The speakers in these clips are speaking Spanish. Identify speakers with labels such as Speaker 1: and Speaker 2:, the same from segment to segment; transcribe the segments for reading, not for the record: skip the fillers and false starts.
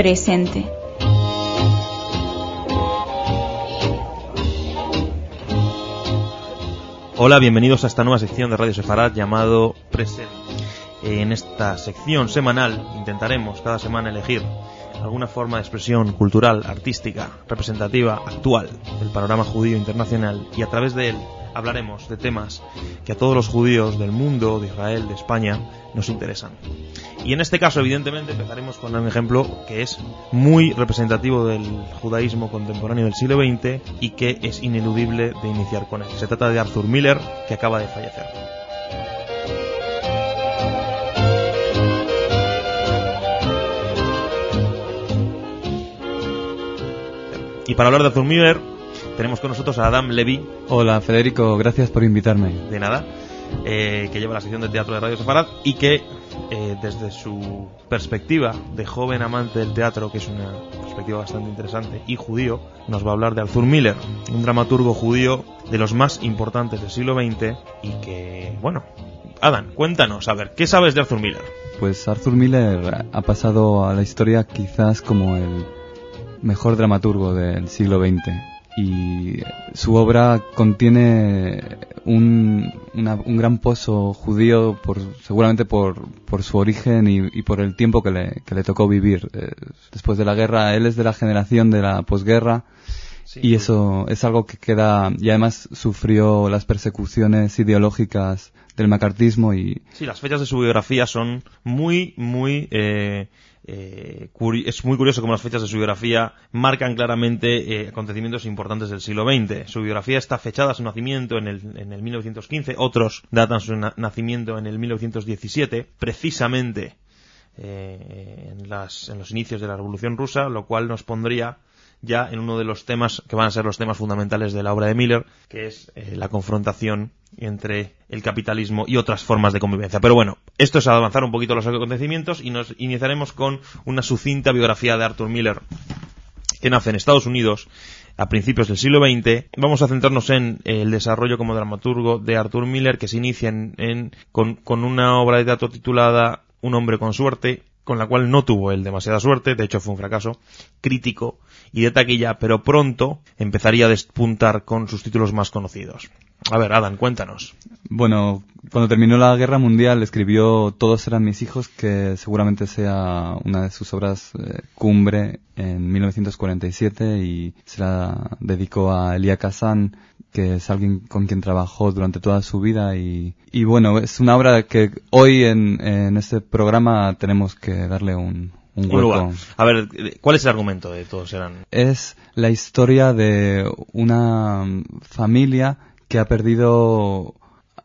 Speaker 1: presente.
Speaker 2: Hola, bienvenidos a esta nueva sección de Radio Sefarad llamado Presente. En esta sección semanal intentaremos cada semana elegir alguna forma de expresión cultural, artística, representativa, actual del panorama judío internacional, y a través de él hablaremos de temas que a todos los judíos del mundo, de Israel, de España, nos interesan. Y en este caso, evidentemente, empezaremos con un ejemplo que es muy representativo del judaísmo contemporáneo del siglo XX y que es ineludible de iniciar con él. Se trata de Arthur Miller, que acaba de fallecer. Y para hablar de Arthur Miller, tenemos con nosotros a Adam Levy.
Speaker 3: Hola, Federico, gracias por invitarme.
Speaker 2: De nada. Que lleva la sección de teatro de Radio Sefarad y que desde su perspectiva de joven amante del teatro, que es una perspectiva bastante interesante, y judío, nos va a hablar de Arthur Miller, un dramaturgo judío de los más importantes del siglo XX y que, bueno, Adam, cuéntanos, a ver, ¿qué sabes de Arthur Miller?
Speaker 3: Pues Arthur Miller ha pasado a la historia quizás como el mejor dramaturgo del siglo XX. Y su obra contiene un gran pozo judío seguramente por su origen y por el tiempo que le tocó vivir. Después de la guerra, él es de la generación de la posguerra, sí, y eso es algo que queda, y además sufrió las persecuciones ideológicas del macartismo y...
Speaker 2: Sí, las fechas de su biografía son muy es muy curioso cómo las fechas de su biografía marcan claramente acontecimientos importantes del siglo XX. Su biografía está fechada a su nacimiento en el 1915, otros datan su nacimiento en el 1917, precisamente en los inicios de la Revolución Rusa, lo cual nos pondría ya en uno de los temas que van a ser los temas fundamentales de la obra de Miller, que es la confrontación entre el capitalismo y otras formas de convivencia. Pero bueno, esto es avanzar un poquito los acontecimientos y nos iniciaremos con una sucinta biografía de Arthur Miller, que nace en Estados Unidos a principios del siglo XX. Vamos a centrarnos en el desarrollo como dramaturgo de Arthur Miller, que se inicia con una obra de teatro titulada Un hombre con suerte, con la cual no tuvo él demasiada suerte, de hecho fue un fracaso crítico y de taquilla, pero pronto empezaría a despuntar con sus títulos más conocidos. A ver, Adam, cuéntanos.
Speaker 3: Bueno, cuando terminó la Guerra Mundial escribió Todos eran mis hijos, que seguramente sea una de sus obras cumbre, en 1947, y se la dedicó a Elia Kazan, que es alguien con quien trabajó durante toda su vida, y bueno, es una obra que hoy en este programa tenemos que darle un hueco.
Speaker 2: A ver, ¿cuál es el argumento de Todos eran?
Speaker 3: Es la historia de una familia que ha perdido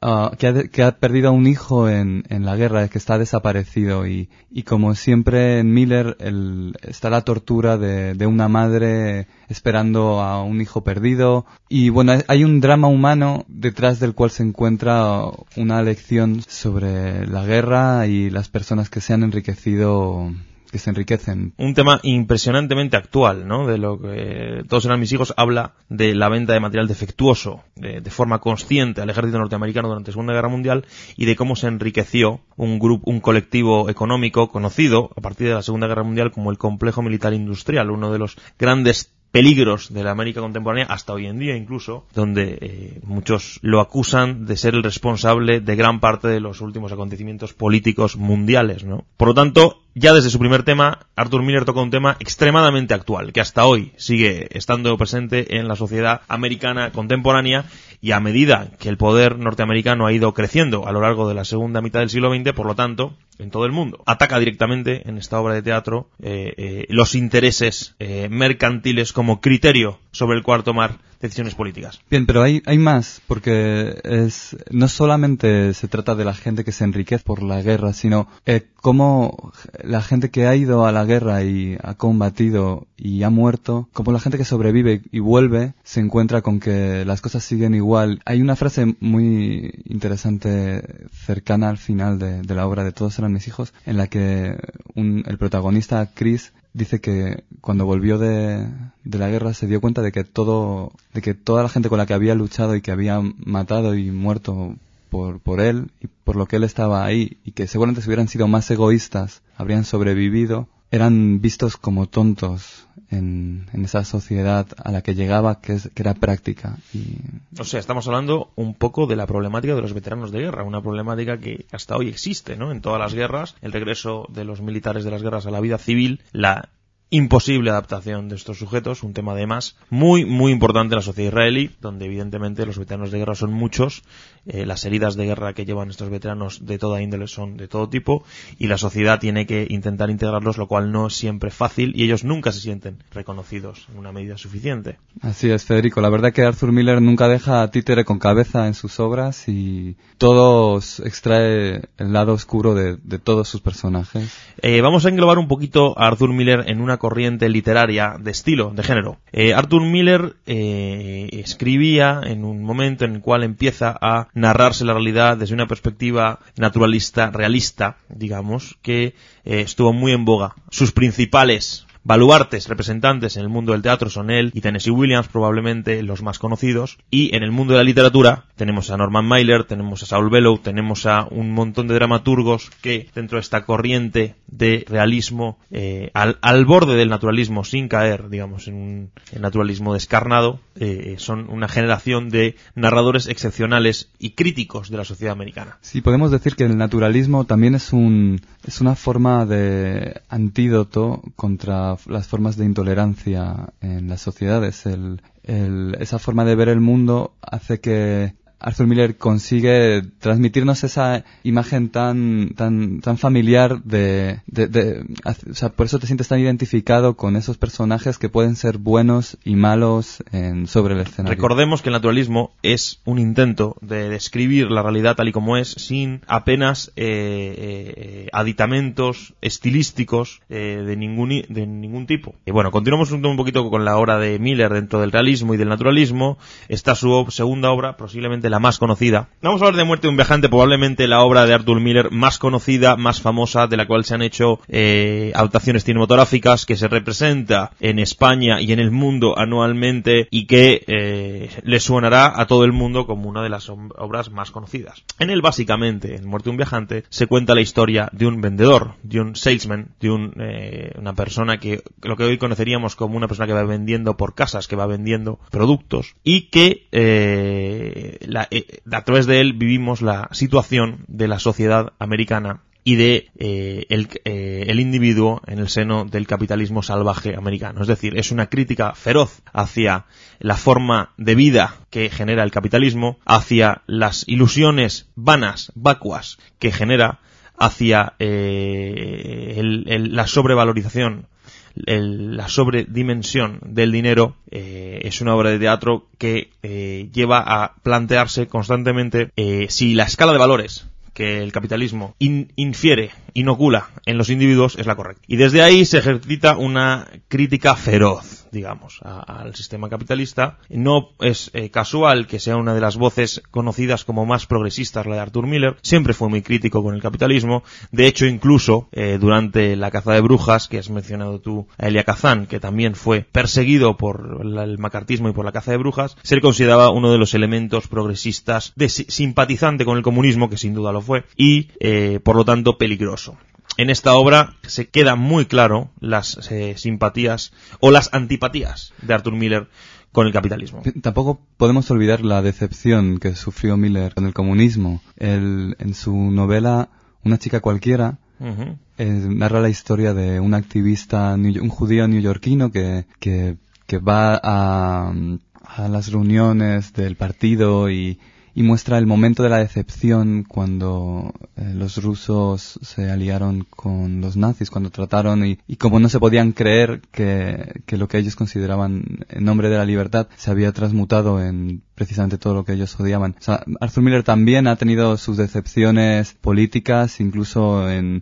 Speaker 3: que ha perdido a un hijo en la guerra, que está desaparecido, y como siempre en Miller está la tortura de una madre esperando a un hijo perdido, y bueno, hay un drama humano detrás del cual se encuentra una lección sobre la guerra y las personas que se han enriquecido, que se enriquecen.
Speaker 2: Un tema impresionantemente actual, ¿no? De lo que Todos eran mis hijos habla de la venta de material defectuoso de forma consciente al ejército norteamericano durante la Segunda Guerra Mundial, y de cómo se enriqueció un colectivo económico conocido a partir de la Segunda Guerra Mundial como el complejo militar industrial, uno de los grandes peligros de la América contemporánea hasta hoy en día, incluso, donde muchos lo acusan de ser el responsable de gran parte de los últimos acontecimientos políticos mundiales, ¿no? Por lo tanto, ya desde su primer tema, Arthur Miller toca un tema extremadamente actual, que hasta hoy sigue estando presente en la sociedad americana contemporánea, y a medida que el poder norteamericano ha ido creciendo a lo largo de la segunda mitad del siglo XX, por lo tanto, en todo el mundo, ataca directamente en esta obra de teatro los intereses mercantiles como criterio sobre el cual tomar decisiones políticas.
Speaker 3: Bien, pero hay más, porque no solamente se trata de la gente que se enriquece por la guerra, sino cómo la gente que ha ido a la guerra y ha combatido y ha muerto, cómo la gente que sobrevive y vuelve se encuentra con que las cosas siguen igual. Hay una frase muy interesante cercana al final de la obra de Todos eran mis hijos, en la que el protagonista, Chris, dice que cuando volvió de la guerra se dio cuenta de que toda la gente con la que había luchado y que había matado y muerto por él y por lo que él estaba ahí, y que seguramente si hubieran sido más egoístas habrían sobrevivido, eran vistos como tontos en esa sociedad a la que llegaba, que era práctica.
Speaker 2: O sea, estamos hablando un poco de la problemática de los veteranos de guerra, una problemática que hasta hoy existe, ¿no? En todas las guerras, el regreso de los militares de las guerras a la vida civil, la imposible adaptación de estos sujetos, un tema además muy, muy importante en la sociedad israelí, donde evidentemente los veteranos de guerra son muchos, las heridas de guerra que llevan estos veteranos de toda índole son de todo tipo, y la sociedad tiene que intentar integrarlos, lo cual no es siempre fácil, y ellos nunca se sienten reconocidos en una medida suficiente.
Speaker 3: Así es, Federico. La verdad que Arthur Miller nunca deja títere con cabeza en sus obras, y todos extrae el lado oscuro de todos sus personajes.
Speaker 2: Vamos a englobar un poquito a Arthur Miller en una corriente literaria de estilo, de género. Arthur Miller escribía en un momento en el cual empieza a narrarse la realidad desde una perspectiva naturalista, realista, digamos, que estuvo muy en boga. Sus principales baluartes representantes en el mundo del teatro son él y Tennessee Williams, probablemente los más conocidos, y en el mundo de la literatura tenemos a Norman Mailer, tenemos a Saul Bellow, tenemos a un montón de dramaturgos que dentro de esta corriente de realismo al borde del naturalismo, sin caer, digamos, en un naturalismo descarnado, son una generación de narradores excepcionales y críticos de la sociedad americana.
Speaker 3: Sí, podemos decir que el naturalismo también es una forma de antídoto contra las formas de intolerancia en las sociedades. Esa forma de ver el mundo hace que Arthur Miller consigue transmitirnos esa imagen tan familiar o sea, por eso te sientes tan identificado con esos personajes que pueden ser buenos y malos sobre el escenario.
Speaker 2: Recordemos que el naturalismo es un intento de describir la realidad tal y como es, sin apenas aditamentos estilísticos de ningún tipo. Y bueno, continuamos un poquito con la obra de Miller dentro del realismo y del naturalismo. Está su segunda obra, posiblemente la más conocida. Vamos a hablar de Muerte de un viajante, probablemente la obra de Arthur Miller más conocida, más famosa, de la cual se han hecho adaptaciones cinematográficas, que se representa en España y en el mundo anualmente y que le sonará a todo el mundo como una de las obras más conocidas. En él, básicamente, en Muerte de un viajante, se cuenta la historia de un vendedor, de un salesman, de una persona que lo que hoy conoceríamos como una persona que va vendiendo por casas, que va vendiendo productos y que a través de él vivimos la situación de la sociedad americana y de el individuo en el seno del capitalismo salvaje americano. Es decir, es una crítica feroz hacia la forma de vida que genera el capitalismo, hacia las ilusiones vanas, vacuas, que genera, hacia la sobrevalorización, la sobredimensión del dinero. Es una obra de teatro que lleva a plantearse constantemente si la escala de valores que el capitalismo inocula en los individuos es la correcta. Y desde ahí se ejercita una crítica feroz, digamos, al sistema capitalista. No es casual que sea una de las voces conocidas como más progresistas, la de Arthur Miller. Siempre fue muy crítico con el capitalismo. De hecho, incluso durante la caza de brujas, que has mencionado tú a Elia Kazan, que también fue perseguido por el macartismo y por la caza de brujas, se le consideraba uno de los elementos progresistas simpatizante con el comunismo, que sin duda lo fue, y por lo tanto peligroso. En esta obra se queda muy claro las simpatías o las antipatías de Arthur Miller con el capitalismo.
Speaker 3: Tampoco podemos olvidar la decepción que sufrió Miller con el comunismo. En su novela Una chica cualquiera, narra la historia de un activista, un judío neoyorquino que va a las reuniones del partido y muestra el momento de la decepción cuando los rusos se aliaron con los nazis, cuando trataron y como no se podían creer que lo que ellos consideraban en nombre de la libertad se había transmutado en precisamente todo lo que ellos odiaban. O sea, Arthur Miller también ha tenido sus decepciones políticas, incluso en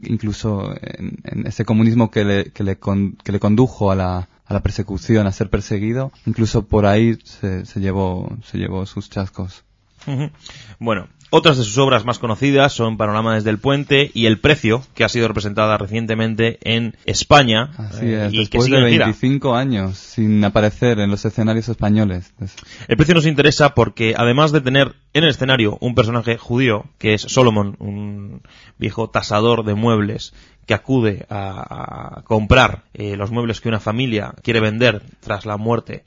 Speaker 3: ese comunismo que le condujo a la persecución, a ser perseguido. Incluso por ahí se llevó sus chascos.
Speaker 2: Bueno, Otras de sus obras más conocidas son Panorama desde el puente y El precio, que ha sido representada recientemente en España.
Speaker 3: Así es,
Speaker 2: y
Speaker 3: después
Speaker 2: que sigue
Speaker 3: de
Speaker 2: en gira.
Speaker 3: 25 años sin aparecer en los escenarios españoles.
Speaker 2: El precio nos interesa porque, además de tener en el escenario un personaje judío, que es Solomon, un viejo tasador de muebles, que acude a comprar los muebles que una familia quiere vender tras la muerte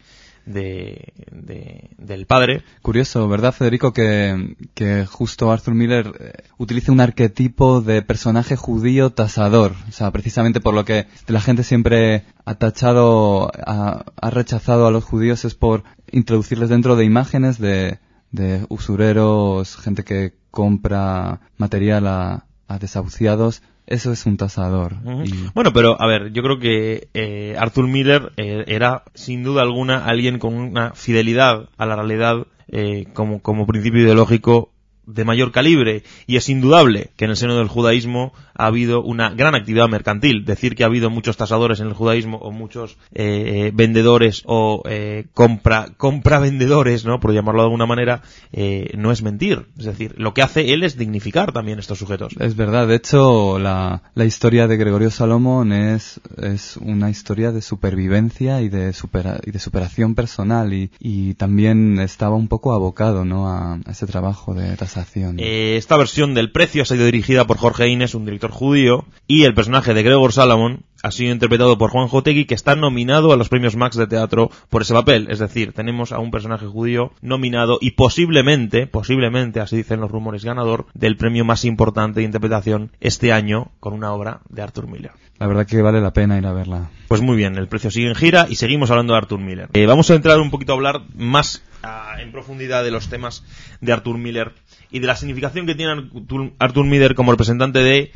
Speaker 2: del padre.
Speaker 3: Curioso, ¿verdad, Federico? Que justo Arthur Miller utiliza un arquetipo de personaje judío tasador. O sea, precisamente por lo que la gente siempre ha tachado, ha rechazado a los judíos es por introducirles dentro de imágenes de usureros, gente que compra material a desahuciados. Eso es un tasador.
Speaker 2: Uh-huh. Bueno, pero a ver, yo creo que Arthur Miller era sin duda alguna alguien con una fidelidad a la realidad como principio ideológico de mayor calibre, y es indudable que en el seno del judaísmo ha habido una gran actividad mercantil. Decir que ha habido muchos tasadores en el judaísmo o muchos vendedores o compra-vendedores, ¿no?, por llamarlo de alguna manera, no es mentir. Es decir, lo que hace él es dignificar también estos sujetos.
Speaker 3: Es verdad. De hecho, la historia de Gregorio Salomón es una historia de supervivencia y de superación personal, y también estaba un poco abocado, ¿no?, a ese trabajo de tasación.
Speaker 2: Esta versión del precio ha sido dirigida por Jorge Ines, un director judío, y el personaje de Gregor Salomón ha sido interpretado por Juan Jotegui, que está nominado a los premios Max de teatro por ese papel. Es decir, tenemos a un personaje judío nominado y posiblemente, así dicen los rumores, ganador del premio más importante de interpretación este año con una obra de Arthur Miller.
Speaker 3: La verdad que vale la pena ir a verla.
Speaker 2: Pues muy bien, el precio sigue en gira y seguimos hablando de Arthur Miller. Vamos a entrar un poquito a hablar más en profundidad de los temas de Arthur Miller y de la significación que tiene Arthur Miller como representante de...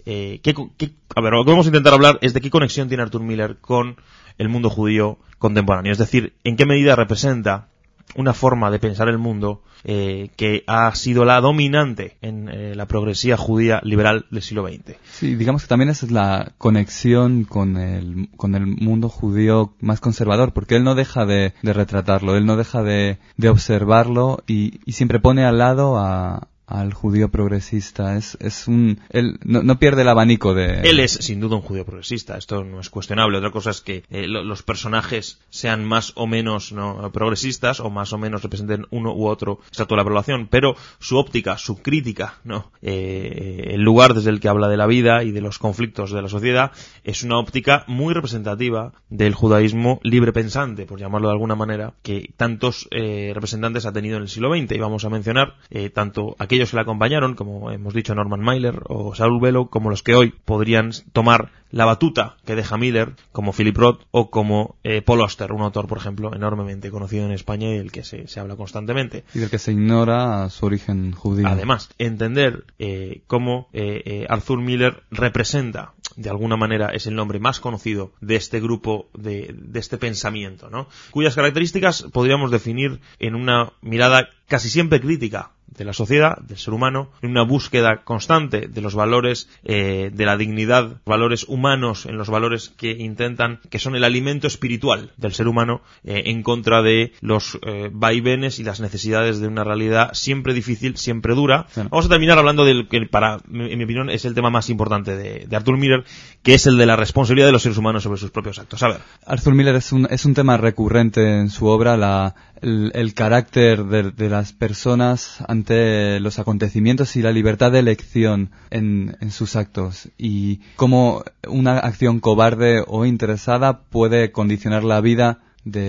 Speaker 2: a ver, lo que vamos a intentar hablar es de qué conexión tiene Arthur Miller con el mundo judío contemporáneo. Es decir, en qué medida representa una forma de pensar el mundo que ha sido la dominante en la progresía judía liberal del siglo XX.
Speaker 3: Sí, digamos que también esa es la conexión con el mundo judío más conservador, porque él no deja de retratarlo, él no deja de observarlo y siempre pone al lado al judío progresista. Él no pierde el abanico de...
Speaker 2: Él es sin duda un judío progresista, esto no es cuestionable. Otra cosa es que los personajes sean más o menos, ¿no?, progresistas, o más o menos representen uno u otro estrato de la población, pero su óptica, su crítica, ¿no?, el lugar desde el que habla de la vida y de los conflictos de la sociedad, es una óptica muy representativa del judaísmo libre pensante, por llamarlo de alguna manera, que tantos representantes ha tenido en el siglo XX. Y vamos a mencionar tanto aquellos que le acompañaron, como hemos dicho, Norman Mailer o Saul Bellow, como los que hoy podrían tomar la batuta que deja Miller, como Philip Roth o como Paul Auster, un autor, por ejemplo, enormemente conocido en España y del que se habla constantemente.
Speaker 3: Y del que se ignora su origen judío.
Speaker 2: Además, entender cómo Arthur Miller representa, de alguna manera, es el nombre más conocido de este grupo, de este pensamiento, ¿no?, cuyas características podríamos definir en una mirada casi siempre crítica de la sociedad, del ser humano, en una búsqueda constante de los valores de la dignidad, valores humanos, en los valores que son el alimento espiritual del ser humano, en contra de los vaivenes y las necesidades de una realidad siempre difícil, siempre dura. Sí. Vamos a terminar hablando del que, en mi opinión, es el tema más importante de Arthur Miller, que es el de la responsabilidad de los seres humanos sobre sus propios actos. A ver.
Speaker 3: Arthur Miller es un tema recurrente en su obra, el carácter de las personas ante los acontecimientos y la libertad de elección en sus actos, y cómo una acción cobarde o interesada puede condicionar la vida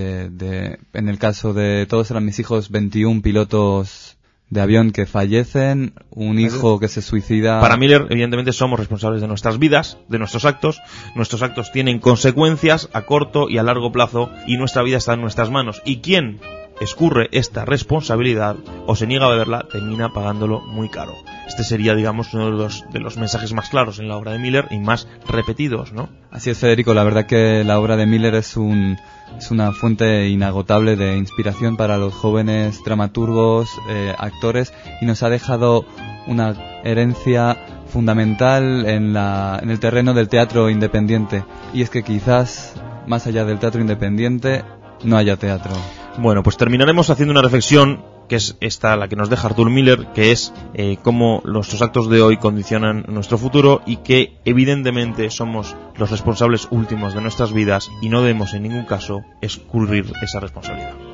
Speaker 3: en el caso de Todos eran mis hijos, 21 pilotos de avión que fallecen, un hijo que se suicida.
Speaker 2: Para Miller, evidentemente, somos responsables de nuestras vidas, de nuestros actos. Nuestros actos tienen consecuencias a corto y a largo plazo, y nuestra vida está en nuestras manos. ¿Y quién escurre esta responsabilidad o se niega a beberla termina pagándolo muy caro? Este sería, digamos, uno de los mensajes más claros en la obra de Miller y más repetidos, ¿no?
Speaker 3: Así es, Federico. La verdad que la obra de Miller es una fuente inagotable de inspiración para los jóvenes dramaturgos, actores, y nos ha dejado una herencia fundamental en el terreno del teatro independiente. Y es que quizás, más allá del teatro independiente, no haya teatro.
Speaker 2: Bueno, pues terminaremos haciendo una reflexión que es esta la que nos deja Arthur Miller, que es cómo nuestros actos de hoy condicionan nuestro futuro y que evidentemente somos los responsables últimos de nuestras vidas y no debemos en ningún caso escurrir esa responsabilidad.